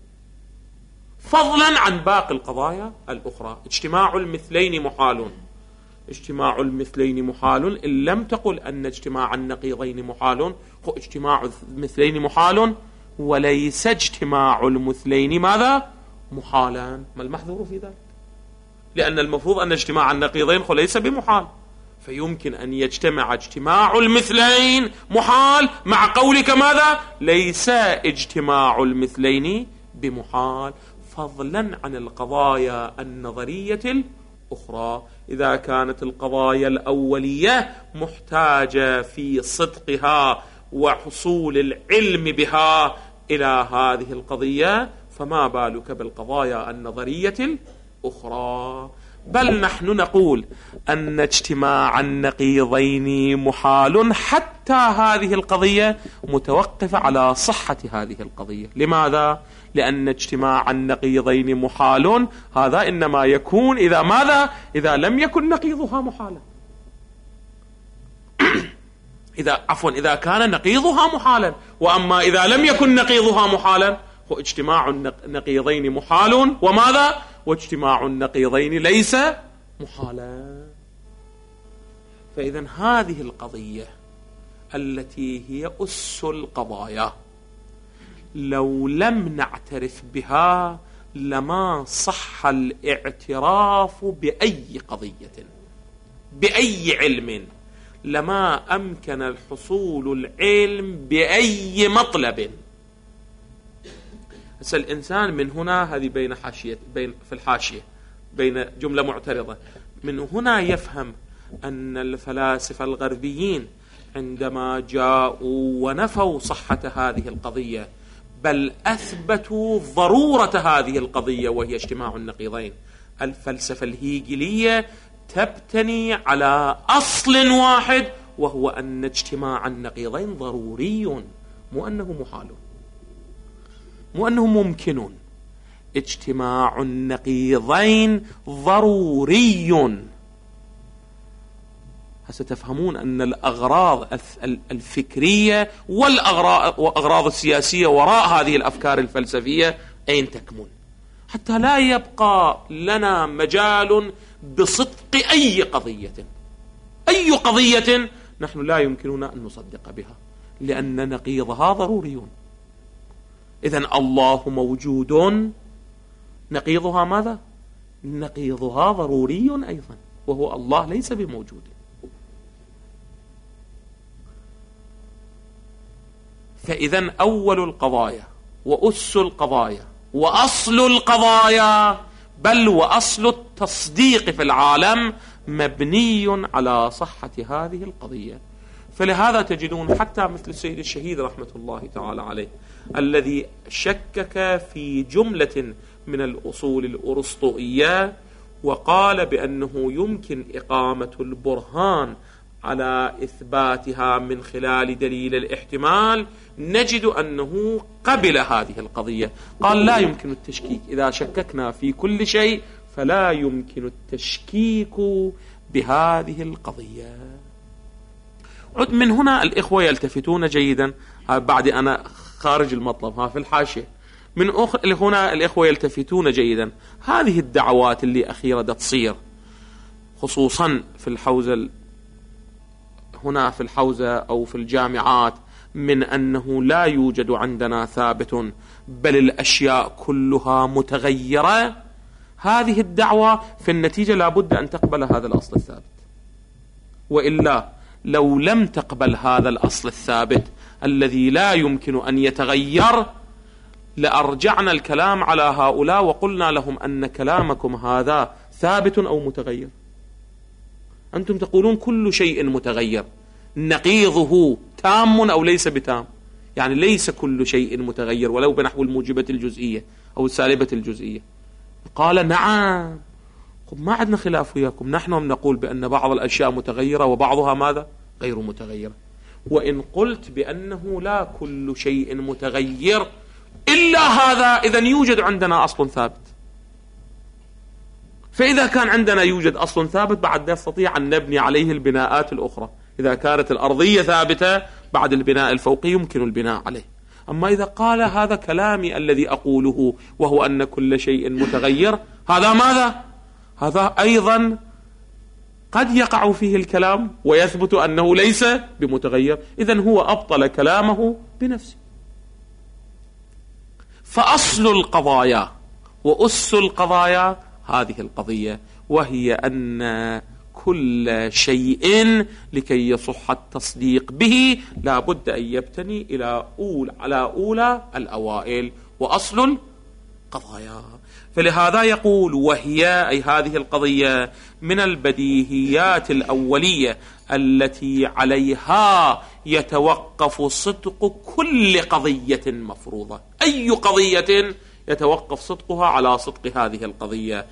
فضلا عن باقي القضايا الأخرى. اجتماع المثلين محال، اجتماع المثلين محال إن لم تقل أن اجتماع النقيضين محال. اجتماع المثلين محال وليس اجتماع المثلين ماذا؟ محالا. ما المحذور في ذلك؟ لأن المفروض أن اجتماع النقيضين ليس بمحال، فيمكن أن يجتمع اجتماع المثلين محال مع قولك ماذا؟ ليس اجتماع المثلين بمحال، فضلا عن القضايا النظرية الأخرى. إذا كانت القضايا الأولية محتاجة في صدقها وحصول العلم بها إلى هذه القضية، فما بالك بالقضايا النظرية الأخرى. بل نحن نقول أن اجتماع النقيضين محال حتى هذه القضية متوقفة على صحة هذه القضية. لماذا؟ لأن اجتماع النقيضين محال، هذا إنما يكون إذا ماذا؟ إذا لم يكن نقيضها محالا. إذا عفوا إذا كان نقيضها محالا، وأما إذا لم يكن نقيضها محالا هو اجتماع النقيضين محال، وماذا؟ واجتماع النقيضين ليس محالا. فإذا هذه القضية التي هي أس القضايا لو لم نعترف بها لما صح الاعتراف بأي قضية بأي علم، لما أمكن الحصول العلم بأي مطلب. هسه الإنسان من هنا، هذه بين حاشية بين في الحاشية بين جملة معترضة، من هنا يفهم أن الفلاسفة الغربيين عندما جاءوا ونفوا صحة هذه القضية بل أثبتوا ضرورة هذه القضية وهي اجتماع النقيضين، الفلسفة الهيجلية تبتني على أصل واحد وهو أن اجتماع النقيضين ضروري، مو أنه محال، مو أنه ممكن. اجتماع النقيضين ضروري. ستفهمون أن الأغراض الفكرية والأغراض السياسية وراء هذه الأفكار الفلسفية أين تكمن، حتى لا يبقى لنا مجال بصدق أي قضية. أي قضية نحن لا يمكننا أن نصدق بها لأن نقيضها ضروري. إذن الله موجود، نقيضها ماذا؟ نقيضها ضروري أيضا، وهو الله ليس بموجود. فإذن أول القضايا وأس القضايا وأصل القضايا بل وأصل التصديق في العالم مبني على صحة هذه القضية. فلهذا تجدون حتى مثل السيد الشهيد رحمة الله تعالى عليه الذي شكك في جملة من الأصول الأرسطوئية وقال بأنه يمكن إقامة البرهان على إثباتها من خلال دليل الاحتمال، نجد أنه قبل هذه القضية. قال لا يمكن التشكيك، إذا شككنا في كل شيء فلا يمكن التشكيك بهذه القضية. من هنا الإخوة يلتفتون جيدا، بعد أنا خارج المطلب ها في الحاشية، من هنا الإخوة يلتفتون جيدا هذه الدعوات اللي أخيرا تصير خصوصا في الحوزة هنا في الحوزة أو في الجامعات من أنه لا يوجد عندنا ثابت بل الأشياء كلها متغيرة. هذه الدعوة في النتيجة لابد أن تقبل هذا الأصل الثابت، وإلا لو لم تقبل هذا الأصل الثابت الذي لا يمكن أن يتغير لأرجعنا الكلام على هؤلاء وقلنا لهم أن كلامكم هذا ثابت أو متغير. أنتم تقولون كل شيء متغير، نقيضه تام أو ليس بتام، يعني ليس كل شيء متغير ولو بنحو الموجبة الجزئية أو السالبة الجزئية. قال نعم، ما عندنا خلاف وياكم، نحن نقول بأن بعض الأشياء متغيرة وبعضها ماذا؟ غير متغيرة. وإن قلت بأنه لا كل شيء متغير إلا هذا، إذن يوجد عندنا أصل ثابت. فإذا كان عندنا يوجد أصل ثابت بعد نستطيع أن نبني عليه البناءات الأخرى. إذا كانت الأرضية ثابتة بعد البناء الفوقي يمكن البناء عليه. أما إذا قال هذا كلامي الذي أقوله وهو أن كل شيء متغير، هذا ماذا؟ هذا أيضا قد يقع فيه الكلام ويثبت أنه ليس بمتغير، إذن هو أبطل كلامه بنفسه. فأصل القضايا وأس القضايا هذه القضية، وهي أن كل شيء لكي يصح التصديق به لا بد أن يبتني إلى أول على أولى الأوائل وأصل القضايا. فلهذا يقول وهي أي هذه القضية من البديهيات الأولية التي عليها يتوقف صدق كل قضية مفروضة. أي قضية يتوقف صدقها على صدق هذه القضية.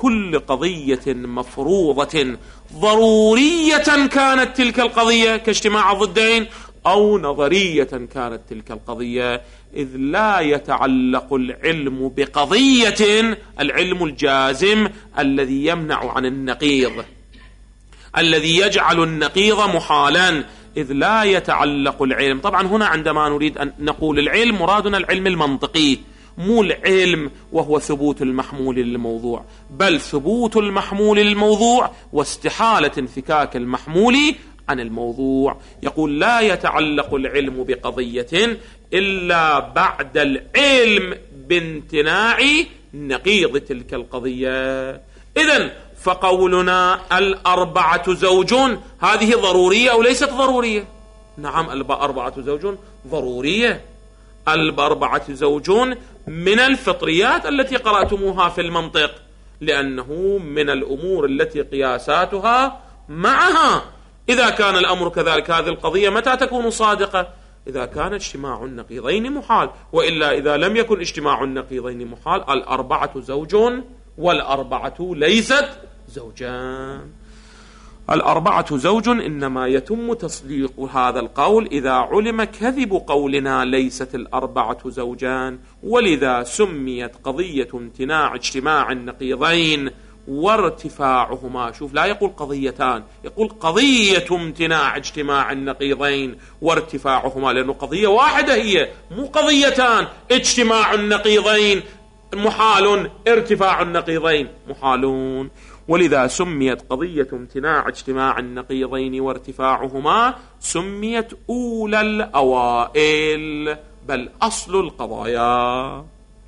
كل قضية مفروضة ضرورية كانت تلك القضية كاجتماع الضدين، أو نظرية كانت تلك القضية، إذ لا يتعلق العلم بقضية، العلم الجازم الذي يمنع عن النقيض، الذي يجعل النقيض محالا، إذ لا يتعلق العلم. طبعا هنا عندما نريد أن نقول العلم مرادنا العلم المنطقي، مو العلم وهو ثبوت المحمول للموضوع، بل ثبوت المحمول للموضوع واستحالة انفكاك المحمول عن الموضوع. يقول لا يتعلق العلم بقضية إلا بعد العلم بامتناع نقيض تلك القضية. إذن فقولنا الأربعة زوج هذه ضرورية أو ليست ضرورية؟ نعم، الأربعة زوج ضرورية. الأربعة زوج من الفطريات التي قرأتموها في المنطق، لأنه من الأمور التي قياساتها معها. إذا كان الأمر كذلك هذه القضية متى تكون صادقة؟ إذا كان اجتماع النقيضين محال، وإلا إذا لم يكن اجتماع النقيضين محال الأربعة زوج والأربعة ليست زوجان. الأربعة زوج إنما يتم تصديق هذا القول إذا علم كذب قولنا ليست الأربعة زوجان، ولذا سميت قضية امتناع اجتماع النقيضين وارتفاعهما. شوف، لا يقول قضيتان، يقول قضية امتناع اجتماع النقيضين وارتفاعهما، لأنه قضية واحدة هي، مو قضيتان. اجتماع النقيضين محال، ارتفاع النقيضين محالون، ولذا سميت قضية امتناع اجتماع النقيضين وارتفاعهما سميت أولى الأوائل، بل أصل القضايا.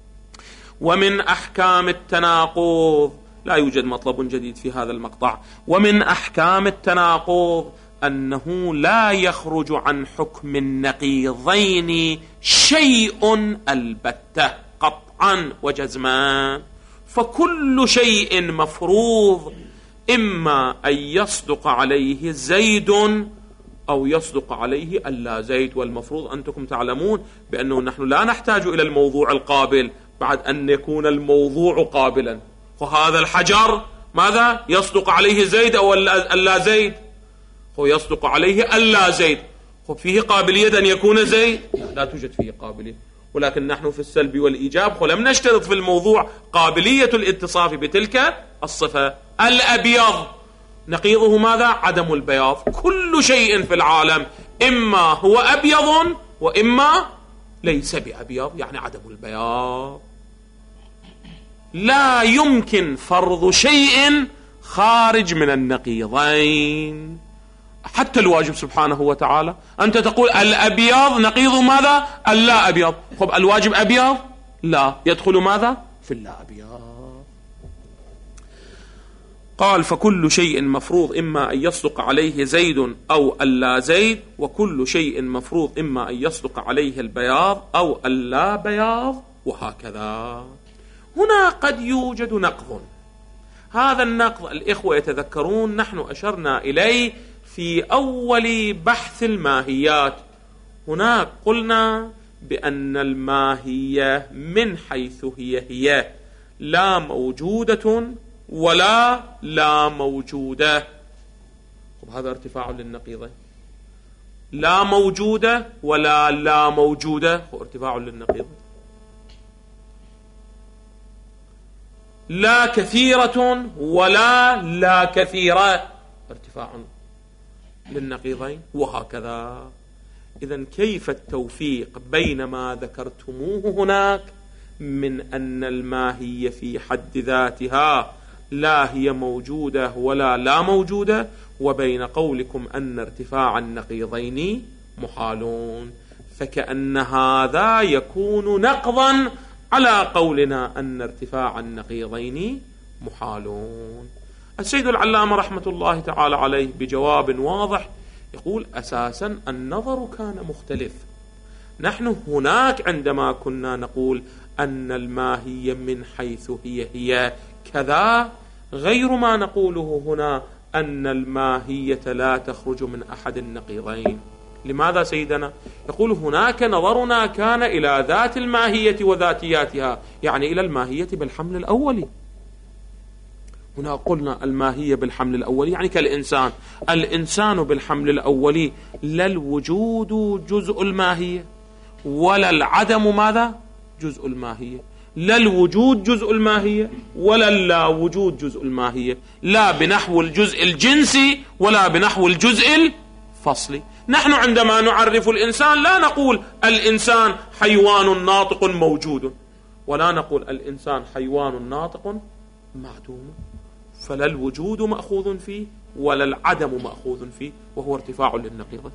ومن أحكام التناقض، لا يوجد مطلب جديد في هذا المقطع، ومن أحكام التناقض أنه لا يخرج عن حكم النقيضين شيء البتة قطعا وجزما، فكل شيء مفروض إما أن يصدق عليه زيد أو يصدق عليه ألا زيد. والمفروض أنتم تعلمون بأنه نحن لا نحتاج إلى الموضوع القابل بعد أن يكون الموضوع قابلا. وهذا الحجر ماذا يصدق عليه زيد أو ألا زيد؟ هو يصدق عليه ألا زيد، فيه قابلية أن يكون زيد؟ لا توجد فيه قابلية. ولكن نحن في السلب والإيجاب ولم نشترط في الموضوع قابلية الاتصاف بتلك الصفة. الأبيض نقيضه ماذا؟ عدم البياض. كل شيء في العالم إما هو أبيض وإما ليس بأبيض، يعني عدم البياض. لا يمكن فرض شيء خارج من النقيضين، حتى الواجب سبحانه وتعالى. أنت تقول الأبيض نقيض ماذا؟ اللا أبيض. خب الواجب أبيض؟ لا، يدخل ماذا؟ في اللا أبيض. قال فكل شيء مفروض إما أن يصدق عليه زيد أو اللا زيد، وكل شيء مفروض إما أن يصدق عليه البياض أو اللا بياض، وهكذا. هنا قد يوجد نقض. هذا النقض الإخوة يتذكرون نحن أشرنا إليه في أول بحث الماهيات. هناك قلنا بأن الماهية من حيث هي هي لا موجودة ولا لا موجودة. هذا ارتفاع للنقيضة. لا موجودة ولا لا موجودة هو ارتفاع للنقيضة. لا كثيرة ولا لا كثيرة ارتفاع للنقيضين، وهكذا. إذن كيف التوفيق بين ما ذكرتموه هناك من أن الماهية في حد ذاتها لا هي موجودة ولا لا موجودة، وبين قولكم أن ارتفاع النقيضين محالون؟ فكأن هذا يكون نقضا على قولنا أن ارتفاع النقيضين محالون. السيد العلامة رحمة الله تعالى عليه بجواب واضح يقول أساسا النظر كان مختلف. نحن هناك عندما كنا نقول أن الماهية من حيث هي هي كذا، غير ما نقوله هنا أن الماهية لا تخرج من أحد النقيضين. لماذا سيدنا؟ يقول هناك نظرنا كان إلى ذات الماهية وذاتياتها، يعني إلى الماهية بالحمل الأولي. هنا قلنا الماهية بالحمل الأولي يعني كالإنسان، الإنسان بالحمل الأولي لا الوجود جزء الماهية ولا العدم ماذا؟ جزء الماهية. لا الوجود جزء الماهية ولا اللا وجود جزء الماهية، لا بنحو الجزء الجنسي ولا بنحو الجزء الفصلي. نحن عندما نعرف الإنسان لا نقول الإنسان حيوان ناطق موجود، ولا نقول الإنسان حيوان ناطق معدوم، فلا الوجود مأخوذ فيه ولا العدم مأخوذ فيه، وهو ارتفاع للنقيض.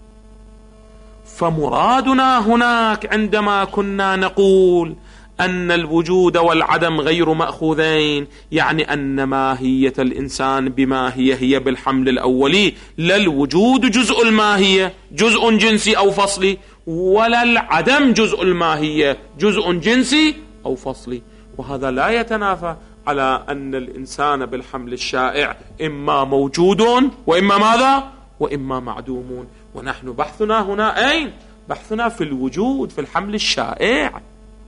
فمرادنا هناك عندما كنا نقول أن الوجود والعدم غير مأخوذين، يعني أن ماهية الإنسان بماهية هي بالحمل الأولي، لا الوجود جزء الماهية جزء جنسي أو فصلي، ولا العدم جزء الماهية جزء جنسي أو فصلي. وهذا لا يتنافى على أن الإنسان بالحمل الشائع إما موجود وإما ماذا؟ وإما معدومون. ونحن بحثنا هنا أين؟ بحثنا في الوجود في الحمل الشائع،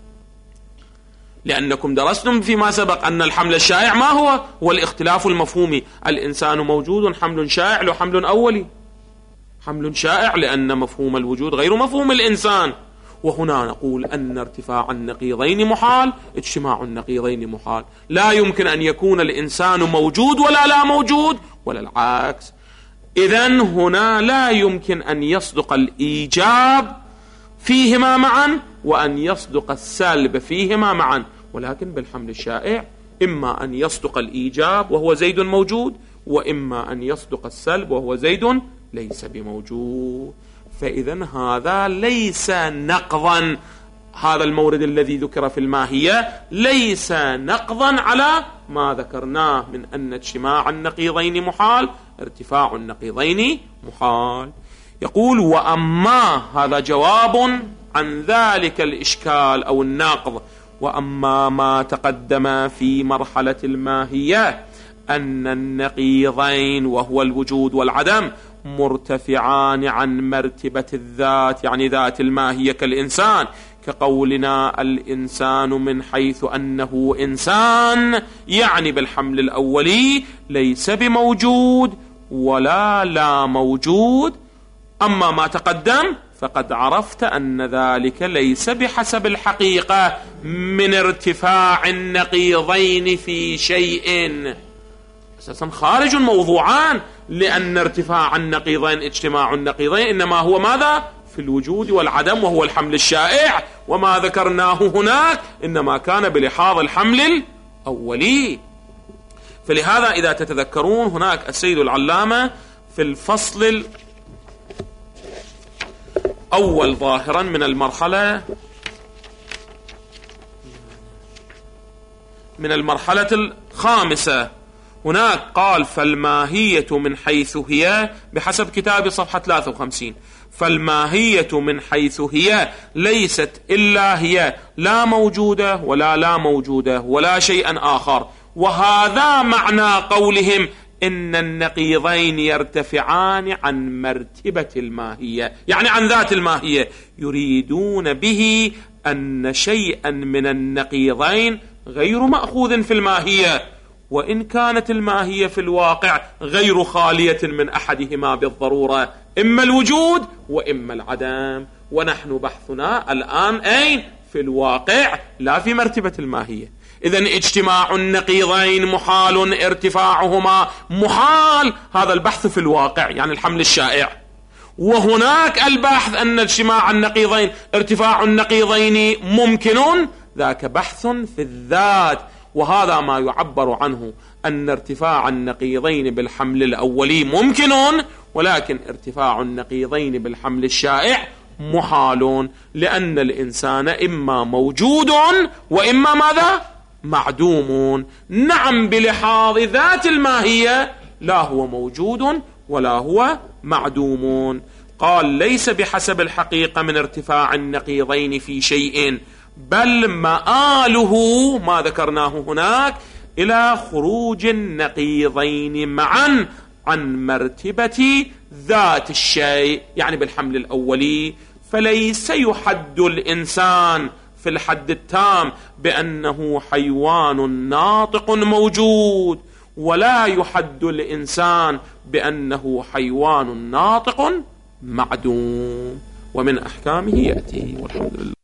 لأنكم درستم فيما سبق أن الحمل الشائع ما هو؟ والاختلاف المفهومي، الإنسان موجود حمل شائع وحمل أولي. حمل شائع لأن مفهوم الوجود غير مفهوم الإنسان. وهنا نقول أن ارتفاع النقيضين محال، اجتماع النقيضين محال. لا يمكن أن يكون الإنسان موجود ولا لا موجود ولا العكس. إذن هنا لا يمكن أن يصدق الإيجاب فيهما معا وأن يصدق السلب فيهما معا، ولكن بالحمل الشائع إما أن يصدق الإيجاب وهو زيد موجود، وإما أن يصدق السلب وهو زيد ليس بموجود. فإذن هذا ليس نقضا، هذا المورد الذي ذكر في الماهية ليس نقضا على ما ذكرناه من أن اجتماع النقيضين محال، ارتفاع النقيضين محال. يقول وأما، هذا جواب عن ذلك الإشكال أو الناقض، وأما ما تقدم في مرحلة الماهية أن النقيضين وهو الوجود والعدم مرتفعان عن مرتبة الذات، يعني ذات الماهية كالإنسان، كقولنا الإنسان من حيث أنه إنسان، يعني بالحمل الأولي ليس بموجود ولا لا موجود. أما ما تقدم فقد عرفت أن ذلك ليس بحسب الحقيقة من ارتفاع النقيضين في شيء، أساسا خارج موضوعان، لأن ارتفاع النقيضين اجتماع النقيضين إنما هو ماذا؟ في الوجود والعدم وهو الحمل الشائع، وما ذكرناه هناك إنما كان بلحاظ الحمل الأولي. فلهذا إذا تتذكرون هناك السيد العلامة في الفصل الأول ظاهرا من المرحلة من المرحلة الخامسة هناك قال فالماهية من حيث هي، بحسب كتاب صفحة ثلاثة وخمسين، فالماهية من حيث هي ليست إلا هي، لا موجودة ولا لا موجودة ولا شيئا آخر. وهذا معنى قولهم إن النقيضين يرتفعان عن مرتبة الماهية، يعني عن ذات الماهية، يريدون به أن شيئا من النقيضين غير مأخوذ في الماهية، وإن كانت الماهية في الواقع غير خالية من أحدهما بالضرورة، إما الوجود وإما العدم. ونحن بحثنا الآن أين؟ في الواقع لا في مرتبة الماهية. إذن اجتماع النقيضين محال، ارتفاعهما محال، هذا البحث في الواقع يعني الحمل الشائع. وهناك البحث أن اجتماع النقيضين ارتفاع النقيضين ممكن، ذاك بحث في الذات، وهذا ما يعبر عنه أن ارتفاع النقيضين بالحمل الأولي ممكن، ولكن ارتفاع النقيضين بالحمل الشائع محال، لأن الإنسان إما موجود وإما ماذا؟ معدوم. نعم بلحاظ ذات الماهية لا هو موجود ولا هو معدوم. قال ليس بحسب الحقيقة من ارتفاع النقيضين في شيء، بل مآله ما ذكرناه هناك إلى خروج النقيضين معا عن مرتبة ذات الشيء، يعني بالحمل الأولي. فليس يحد الإنسان في الحد التام بأنه حيوان ناطق موجود، ولا يحد الإنسان بأنه حيوان ناطق معدوم، ومن أحكامه يأتي. والحمد لله.